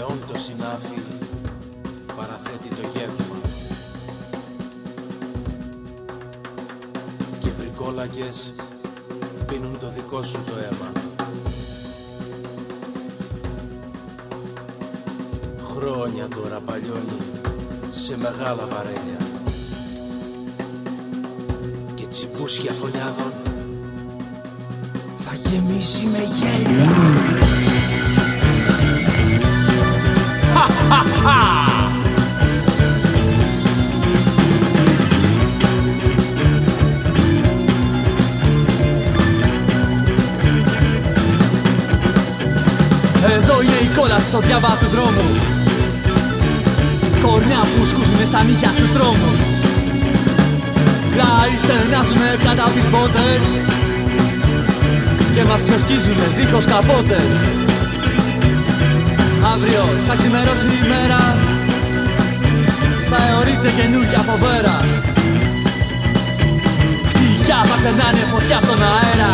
Πλέον το συνάφι παραθέτει το γεύμα και βρικόλακες πίνουν το δικό σου το αίμα. Χρόνια τώρα παλιώνει σε μεγάλα βαρέλια και τσιμπούσια φωλιάδων θα γεμίσει με γέλια. Εδώ είναι η κόλλα στο διάβα του δρόμου, κορμιά που σκούζουνε στα νύχια του τρόμου. Λάοι στενάζουνε κάτω απ' τις μπότες και μας ξεσκίζουνε δίχως καπότες. Αύριο σαν ξημερώσει η μέρα θα εωρείται καινούρια φοβέρα. Κτηγιά θα ξενάνε φωτιά από τον αέρα,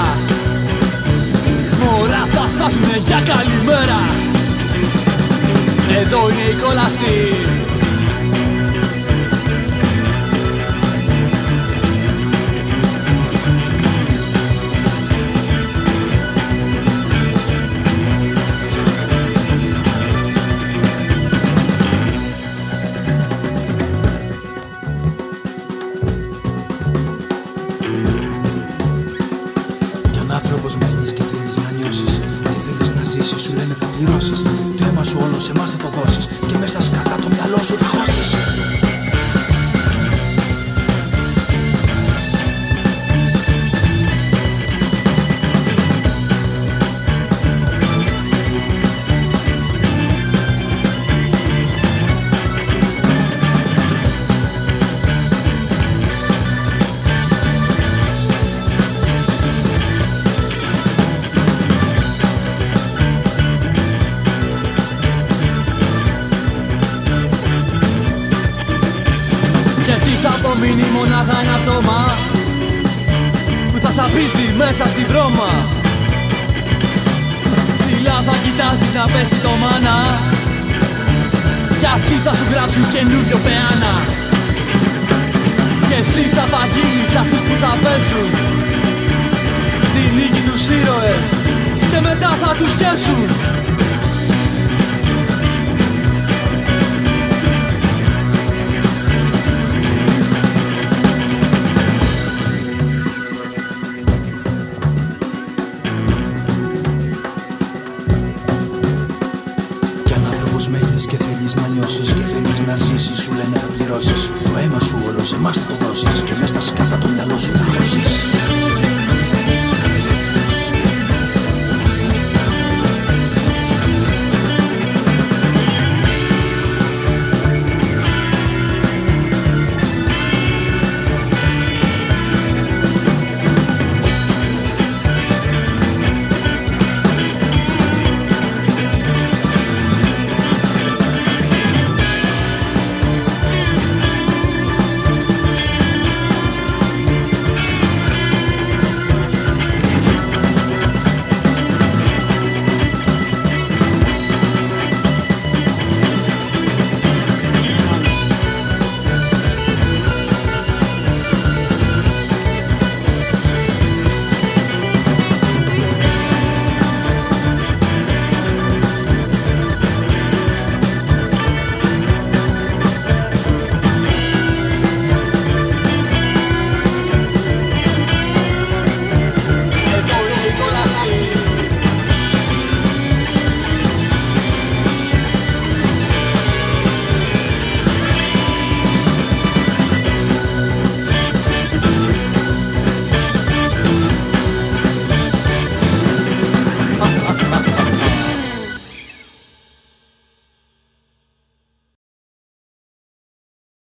μωρά θα σπάσουνε για καλημέρα. Εδώ είναι η κόλαση, Άνθρωπος μένεις και θέλεις να νιώσεις και θέλεις να ζήσεις, σου λένε θα πληρώσεις. Το αίμα σου όλο σε εμάς θα το δώσεις και μες στα σκατά το μυαλό σου θα χώσεις. θα απομείνει μονάχα ένα πτώμα που θα σαπίζει μέσα στη βρώμα. Ψηλά θα κοιτάζει να πέσει το μάνα κι αυτοί θα σου γράψουν καινούριο πεάνα. Και εσύ θα παγίνεις αυτούς που θα πέσουν στη νίκη τους ήρωες και μετά θα τους καίσουν. Μένεις και θέλεις να νιώσεις και θέλεις να ζήσεις, σου λένε θα πληρώσεις. Το αίμα σου όλο σε εμάς θα το δώσεις και μες στα σκάτα το μυαλό σου θα χώσεις.